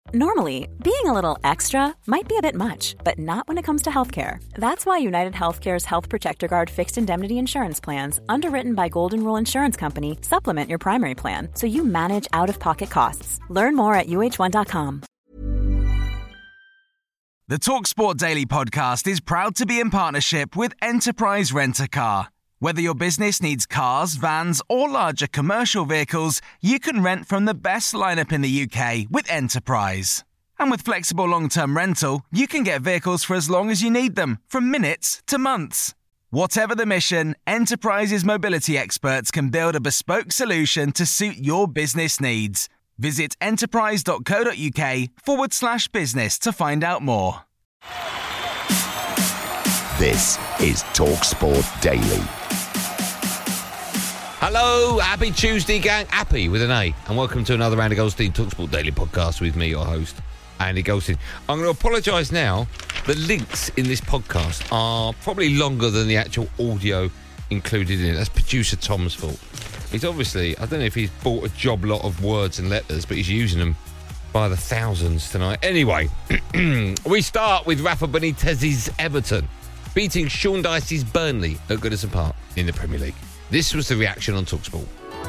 Normally, being a little extra might be a bit much, but not when it comes to healthcare. That's why United Healthcare's Health Protector Guard fixed indemnity insurance plans, underwritten by Golden Rule Insurance Company, supplement your primary plan so you manage out-of-pocket costs. Learn more at uh1.com. The TalkSport Daily podcast is proud to be in partnership with Enterprise Rent-A-Car. Whether your business needs cars, vans, or larger commercial vehicles, you can rent from the best lineup in the UK with Enterprise. And with flexible long-term rental, you can get vehicles for as long as you need them, from minutes to months. Whatever the mission, Enterprise's mobility experts can build a bespoke solution to suit your business needs. Visit enterprise.co.uk/business to find out more. This is TalkSport Daily. Hello, happy Tuesday, gang. Happy with an A. And welcome to another Andy Goldstein TalkSport Daily podcast with me, your host, Andy Goldstein. I'm going to apologise now. The links in this podcast are probably longer than the actual audio included in it. That's producer Tom's fault. He's obviously, I don't know if he's bought a job lot of words and letters, but he's using them by the thousands tonight. Anyway, we start with Rafa Benitez's Everton beating Sean Dyche's Burnley at Goodison Park in the Premier League. This was the reaction on TalkSport.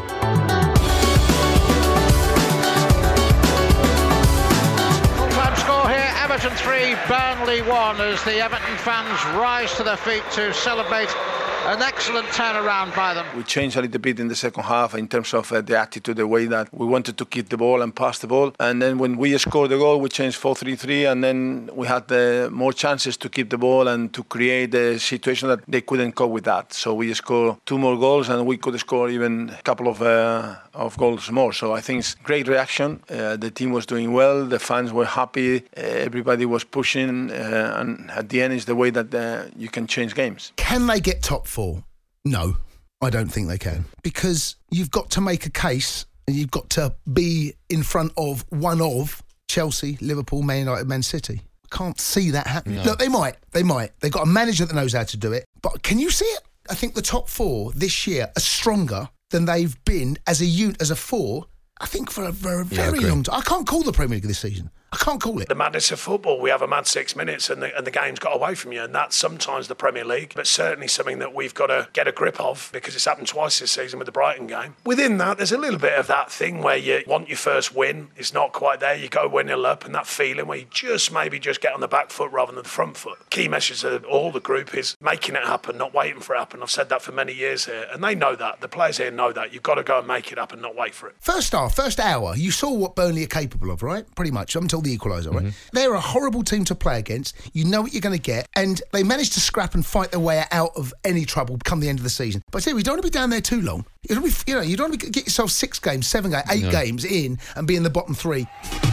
Full-time score here, Everton 3, Burnley 1, as the Everton fans rise to their feet to celebrate an excellent turnaround by them. We changed a little bit in the second half in terms of the attitude, the way that we wanted to keep the ball and pass the ball. And then when we scored the goal, we changed 4-3-3, and then we had more chances to keep the ball and to create a situation that they couldn't cope with that. So we scored 2 more goals, and we could score even a couple of goals more. So I think it's great reaction. The team was doing well. The fans were happy. Everybody was pushing, and at the end is the way that you can change games. Can they get top 4? No, I don't think they can. Because you've got to make a case and you've got to be in front of one of Chelsea, Liverpool, Man United, Man City. Can't see that happening. No. Look, they might. They've got a manager that knows how to do it. But can you see it? I think the top 4 this year are stronger than they've been as a unit, as a 4, I think for a very long time. I can't call the Premier League this season. I can't call it. The madness of football, we have a mad 6 minutes and the game's got away from you, and that's sometimes the Premier League, but certainly something that we've got to get a grip of, because it's happened twice this season with the Brighton game. Within that, there's a little bit of that thing where you want your first win, it's not quite there, you go 1-0 up, and that feeling where you maybe just get on the back foot rather than the front foot. Key message of all the group is making it happen, not waiting for it to happen. I've said that for many years here, and they know that. The players here know that. You've got to go and make it happen, not wait for it. First hour, you saw what Burnley are capable of, right? Pretty much, up until the equaliser, right? They're a horrible team to play against. You know what you're going to get. And they managed to scrap and fight their way out of any trouble come the end of the season. But I tell you, you don't want to be down there too long. You don't want to get yourself 6 games, 7 games, 8 games in and be in the bottom 3.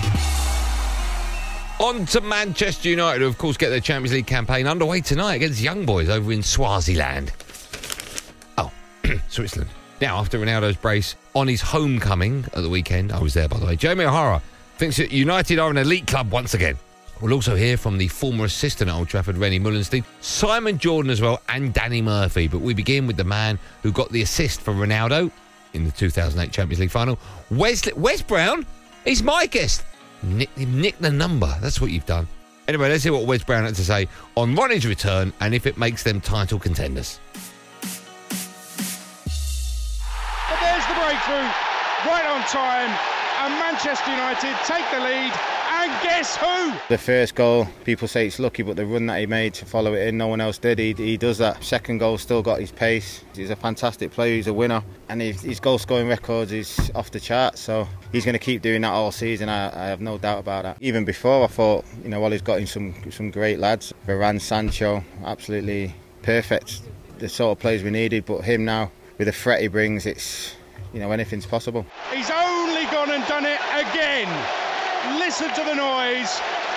On to Manchester United, who of course get their Champions League campaign underway tonight against Young Boys over in Swaziland. Oh, Switzerland. Now, after Ronaldo's brace on his homecoming at the weekend, I was there, by the way, Jamie O'Hara thinks that United are an elite club once again. We'll also hear from the former assistant at Old Trafford, Rennie Mullenstein, Simon Jordan as well, and Danny Murphy. But we begin with the man who got the assist for Ronaldo in the 2008 Champions League final. Wes Brown, he's my guest. Nick the number, that's what you've done. Anyway, let's hear what Wes Brown had to say on Ronnie's return and if it makes them title contenders. But there's the breakthrough, right on time. And Manchester United take the lead, and guess who? The first goal, people say it's lucky, but the run that he made to follow it in, no one else did. He does that. Second goal, still got his pace. He's a fantastic player, he's a winner, and his goal-scoring record is off the chart, so he's going to keep doing that all season. I have no doubt about that. Even before, I thought, while he's got in some great lads, Varane, Sancho, absolutely perfect. The sort of players we needed, but him now, with the threat he brings, it's, anything's possible. He's only gone and done it again. Listen to the noise.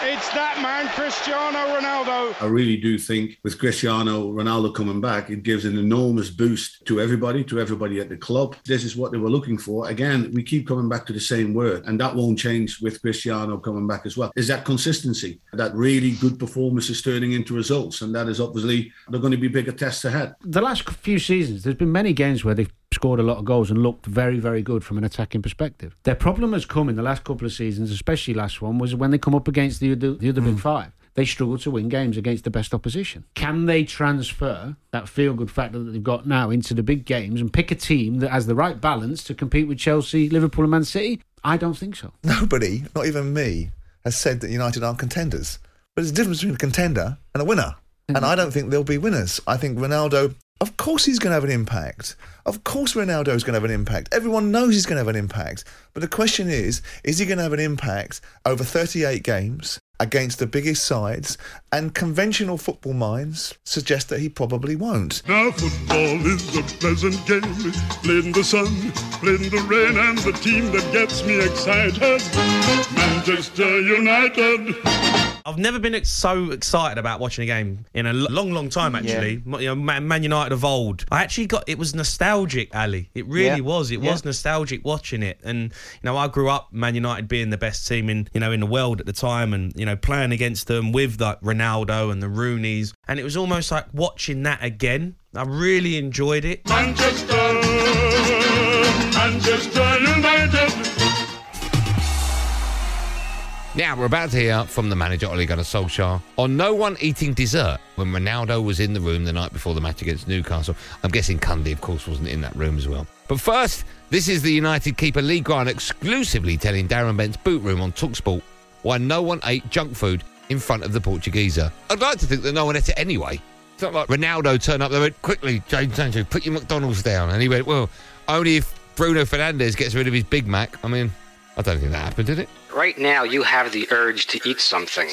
It's that man, Cristiano Ronaldo. I really do think with Cristiano Ronaldo coming back, it gives an enormous boost to everybody at the club. This is what they were looking for. Again, we keep coming back to the same word, and that won't change with Cristiano coming back as well. Is that consistency, that really good performances turning into results, and that is obviously, they're going to be bigger tests ahead. The last few seasons, there's been many games where they've scored a lot of goals and looked very, very good from an attacking perspective. Their problem has come in the last couple of seasons, especially last one, was when they come up against the other big five. They struggle to win games against the best opposition. Can they transfer that feel-good factor that they've got now into the big games and pick a team that has the right balance to compete with Chelsea, Liverpool and Man City? I don't think so. Nobody, not even me, has said that United aren't contenders. But there's a difference between a contender and a winner. Mm-hmm. And I don't think they'll be winners. I think Ronaldo, of course he's going to have an impact. Of course Ronaldo's going to have an impact. Everyone knows he's going to have an impact. But the question is he going to have an impact over 38 games against the biggest sides? And conventional football minds suggest that he probably won't. Now football is a pleasant game, played in the sun, played in the rain, and the team that gets me excited, Manchester United. I've never been so excited about watching a game in a long time, actually. Yeah. You know, Man United of old. It was nostalgic, Ali. It really was. It was nostalgic watching it. And, you know, I grew up Man United being the best team in the world at the time, and, you know, playing against them with like Ronaldo and the Rooneys. And it was almost like watching that again. I really enjoyed it. Manchester United. Now, we're about to hear from the manager, Ole Gunnar Solskjaer, on no one eating dessert when Ronaldo was in the room the night before the match against Newcastle. I'm guessing Cundy, of course, wasn't in that room as well. But first, this is the United keeper Lee Grant exclusively telling Darren Bent's boot room on TalkSport why no one ate junk food in front of the Portugueser. I'd like to think that no one ate it anyway. It's not like Ronaldo turned up, they went, quickly, Jadon Sancho, put your McDonald's down. And he went, well, only if Bruno Fernandes gets rid of his Big Mac. I mean, I don't think that happened, did it? Right now, you have the urge to eat something.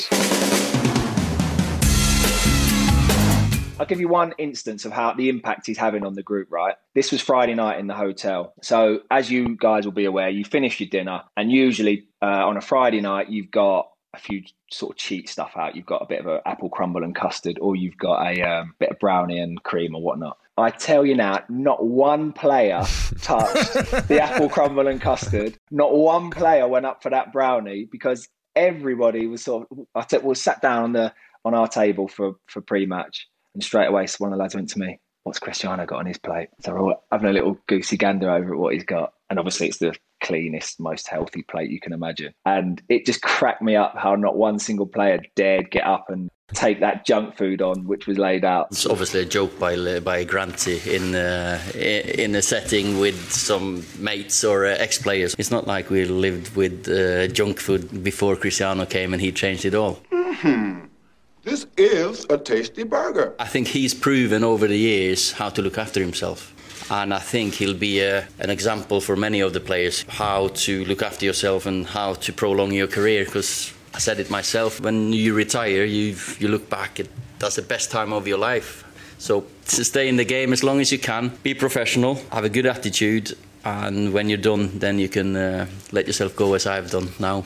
I'll give you one instance of how the impact he's having on the group, right? This was Friday night in the hotel. So as you guys will be aware, you finish your dinner, and usually on a Friday night, you've got a few sort of cheat stuff out. You've got a bit of an apple crumble and custard, or you've got a bit of brownie and cream or whatnot. I tell you now, not one player touched the apple crumble and custard. Not one player went up for that brownie, because everybody was sat down on our table for pre-match, and straight away one of the lads went to me, "What's Cristiano got on his plate?" So we're all having a little goosey gander over at what he's got, and obviously it's the cleanest, most healthy plate you can imagine. And it just cracked me up how not one single player dared get up and take that junk food on which was laid out. It's obviously a joke by Granty in a setting with some mates or ex-players. It's not like we lived with junk food before Cristiano came and he changed it all. Mm-hmm. This is a tasty burger. I think he's proven over the years how to look after himself. And I think he'll be an example for many of the players, how to look after yourself and how to prolong your career, because I said it myself, when you retire, you look back, that's the best time of your life. So to stay in the game as long as you can, be professional, have a good attitude, and when you're done, then you can let yourself go as I've done now.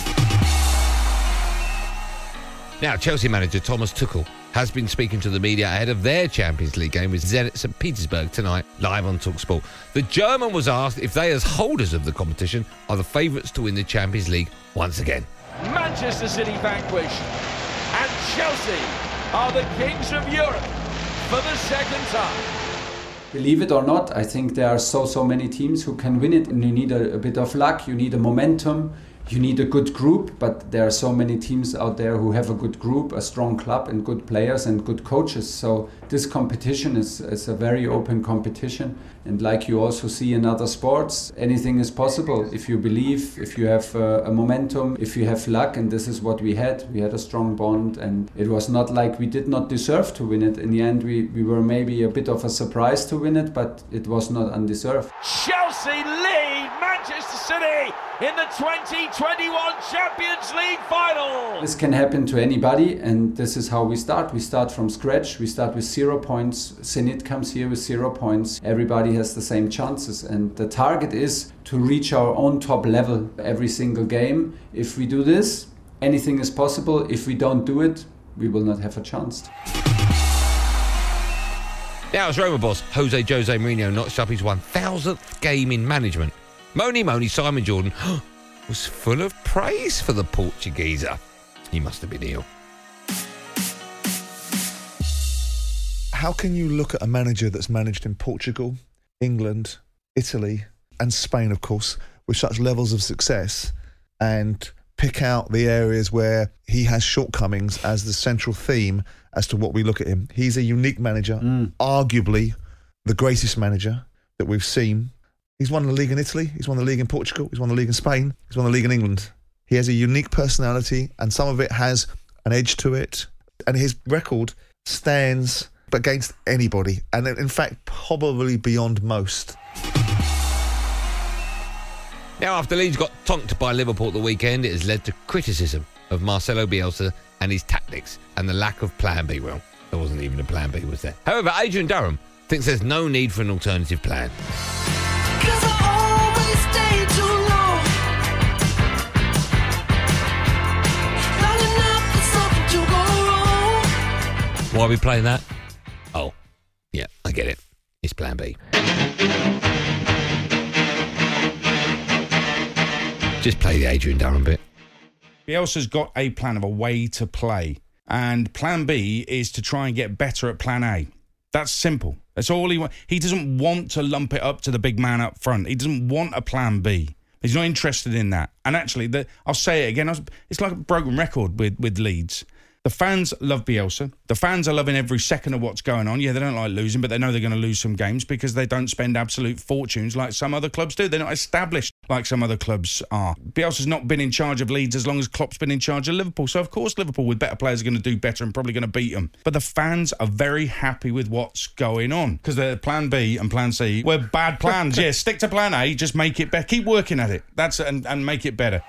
Now, Chelsea manager Thomas Tuchel has been speaking to the media ahead of their Champions League game with Zenit St. Petersburg tonight, live on TalkSport. The German was asked if they, as holders of the competition, are the favourites to win the Champions League once again. Manchester City vanquished, and Chelsea are the kings of Europe for the second time. Believe it or not, I think there are so many teams who can win it, and you need a bit of luck, you need a momentum, you need a good group, but there are so many teams out there who have a good group, a strong club and good players and good coaches. So this competition is a very open competition. And like you also see in other sports, anything is possible if you believe, if you have a momentum, if you have luck. And this is what we had. We had a strong bond, and it was not like we did not deserve to win it. In the end, we were maybe a bit of a surprise to win it, but it was not undeserved. Chelsea lead Manchester City in the 2021 Champions League final. This can happen to anybody, and this is how we start. We start from scratch. We start with 0 points. Zenit comes here with 0 points. Everybody has the same chances, and the target is to reach our own top level every single game. If we do this, anything is possible. If we don't do it, we will not have a chance. Now, as Roma boss Jose Mourinho notched up his 1,000th game in management, Moni Simon Jordan was full of praise for the Portugueser. He must have been ill. How can you look at a manager that's managed in Portugal, England, Italy and Spain, of course, with such levels of success and pick out the areas where he has shortcomings as the central theme as to what we look at him? He's a unique manager, arguably the greatest manager that we've seen. He's won the league in Italy, he's won the league in Portugal, he's won the league in Spain, he's won the league in England. He has a unique personality and some of it has an edge to it. And his record stands against anybody, and in fact probably beyond most. Now, after Leeds got tonked by Liverpool at the weekend, it has led to criticism of Marcelo Bielsa and his tactics and the lack of plan B. Well, there wasn't even a plan B, was there? However, Adrian Durham thinks there's no need for an alternative plan. Why are we playing that? Oh, yeah, I get it. It's plan B. Just play the Adrian Durham bit. Bielsa's got a plan of a way to play, and plan B is to try and get better at plan A. That's simple. That's all he wants. He doesn't want to lump it up to the big man up front. He doesn't want a plan B. He's not interested in that. And actually, I'll say it again, it's like a broken record with Leeds. The fans love Bielsa. The fans are loving every second of what's going on. Yeah, they don't like losing, but they know they're going to lose some games because they don't spend absolute fortunes like some other clubs do. They're not established like some other clubs are. Bielsa's not been in charge of Leeds as long as Klopp's been in charge of Liverpool. So, of course, Liverpool with better players are going to do better and probably going to beat them. But the fans are very happy with what's going on because they're plan B and plan C were bad plans. Yeah, stick to plan A, just make it better. Keep working at it. And make it better.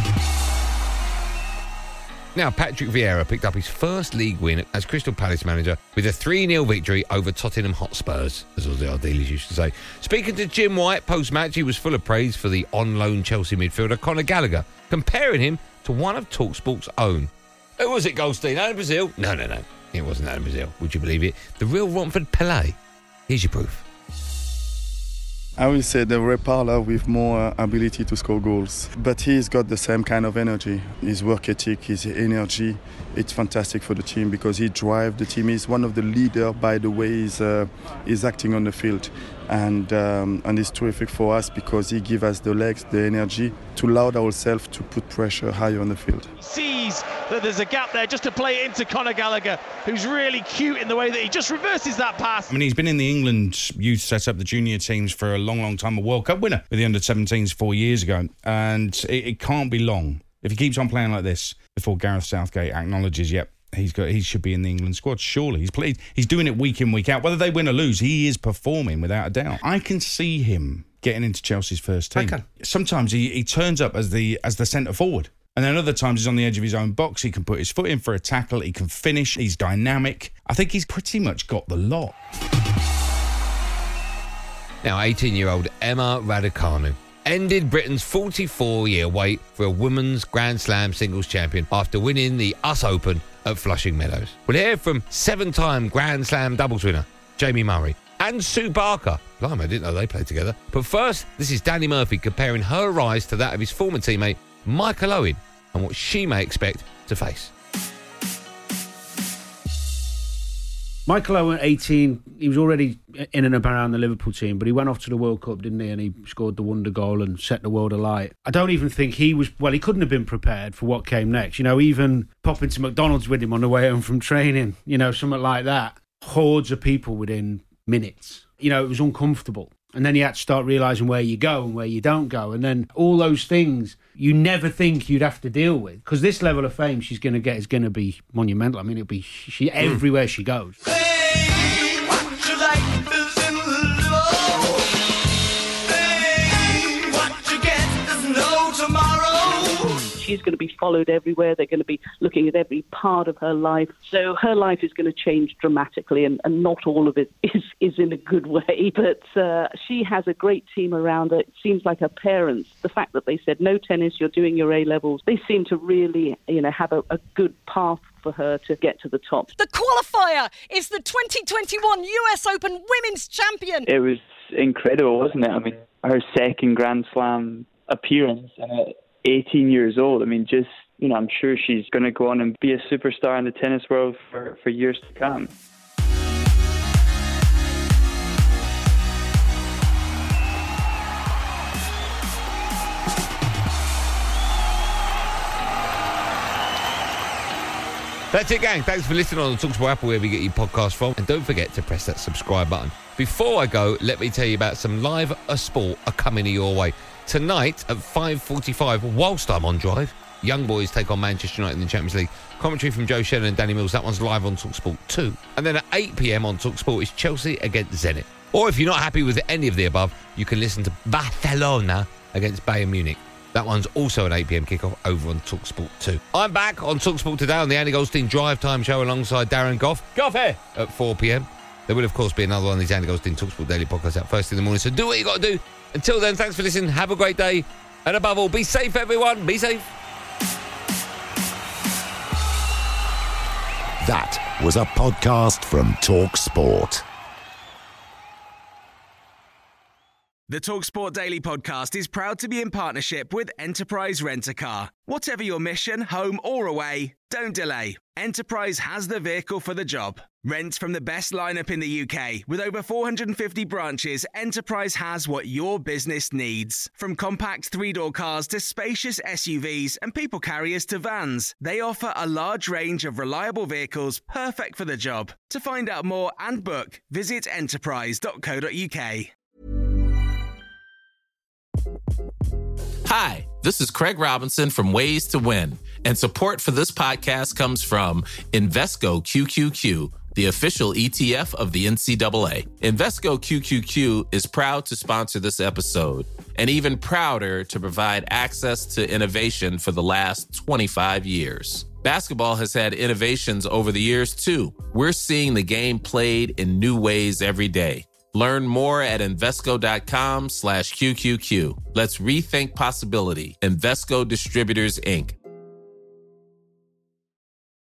Now, Patrick Vieira picked up his first league win as Crystal Palace manager with a 3-0 victory over Tottenham Hotspurs, as all the Ardelis used to say. Speaking to Jim White post-match, he was full of praise for the on-loan Chelsea midfielder Conor Gallagher, comparing him to one of TalkSport's own. Who was it, Goldstein? Adam Brazil? No. It wasn't Adam Brazil. Would you believe it? The real Romford Pelé. Here's your proof. I will say the Ray Parlour with more ability to score goals. But he's got the same kind of energy. His work ethic, his energy, it's fantastic for the team because he drives the team. He's one of the leaders by the way he's acting on the field. And it's terrific for us because he gives us the legs, the energy to allow ourselves to put pressure higher on the field. Sees that there's a gap there just to play it into Conor Gallagher, who's really cute in the way that he just reverses that pass. I mean, he's been in the England youth setup, the junior teams, for a long time, a World Cup winner with the under-17s 4 years ago. And it can't be long if he keeps on playing like this before Gareth Southgate acknowledges, yep, he should be in the England squad. Surely he's doing it week in, week out. Whether they win or lose, he is performing without a doubt. I can see him getting into Chelsea's first team. Sometimes he turns up as the centre forward, and then other times he's on the edge of his own box. He can put his foot in for a tackle. He can finish. He's dynamic. I think he's pretty much got the lot. Now, 18-year-old Emma Raducanu ended Britain's 44-year wait for a women's Grand Slam singles champion after winning the US Open at Flushing Meadows. We'll hear from 7-time Grand Slam doubles winner Jamie Murray and Sue Barker. Blimey, I didn't know they played together. But first, this is Danny Murphy comparing her rise to that of his former teammate Michael Owen and what she may expect to face. Michael Owen, 18, he was already in and around the Liverpool team, but he went off to the World Cup, didn't he? And he scored the wonder goal and set the world alight. I don't even think he couldn't have been prepared for what came next. You know, even popping to McDonald's with him on the way home from training, you know, something like that. Hordes of people within minutes. You know, it was uncomfortable. And then you had to start realising where you go and where you don't go. And then all those things you never think you'd have to deal with. Because this level of fame she's going to get is going to be monumental. I mean, it'll be everywhere she goes. Hey, what you like is in love. Hey, what you get is no tomorrow. she's going to be followed everywhere. They're going to be looking at every part of her life. So her life is going to change dramatically, and not all of it is in a good way. But she has a great team around her. It seems like her parents, the fact that they said, no tennis, you're doing your A-levels, they seem to really, have a good path for her to get to the top. The qualifier is the 2021 US Open Women's Champion. It was incredible, wasn't it? I mean, her second Grand Slam appearance, and at 18 years old, I'm sure she's going to go on and be a superstar in the tennis world for years to come. That's it, gang. Thanks for listening on the TalkSport app, wherever you get your podcast from. And don't forget to press that subscribe button. Before I go, let me tell you about some live sport are coming your way. Tonight at 5:45, whilst I'm on drive, Young Boys take on Manchester United in the Champions League. Commentary from Joe Shannon and Danny Mills. That one's live on TalkSport 2. And then at 8 p.m. on TalkSport is Chelsea against Zenit. Or if you're not happy with any of the above, you can listen to Barcelona against Bayern Munich. That one's also an 8 p.m. kickoff over on TalkSport 2. I'm back on TalkSport today on the Andy Goldstein Drive Time Show alongside Darren Goff. Goff here! At 4 p.m. There will, of course, be another one of these Andy Goldstein TalkSport Daily podcasts out first in the morning. So do what you got to do. Until then, thanks for listening. Have a great day. And above all, be safe, everyone. Be safe. That was a podcast from TalkSport. The TalkSport Daily Podcast is proud to be in partnership with Enterprise Rent-A-Car. Whatever your mission, home or away, don't delay. Enterprise has the vehicle for the job. Rent from the best lineup in the UK. With over 450 branches, Enterprise has what your business needs. From compact three-door cars to spacious SUVs and people carriers to vans, they offer a large range of reliable vehicles perfect for the job. To find out more and book, visit enterprise.co.uk. Hi, this is Craig Robinson from Ways to Win, and support for this podcast comes from Invesco QQQ, the official ETF of the NCAA. Invesco QQQ is proud to sponsor this episode, and even prouder to provide access to innovation for the last 25 years. Basketball has had innovations over the years, too. We're seeing the game played in new ways every day. Learn more at Invesco.com/QQQ. Let's rethink possibility. Invesco Distributors, Inc.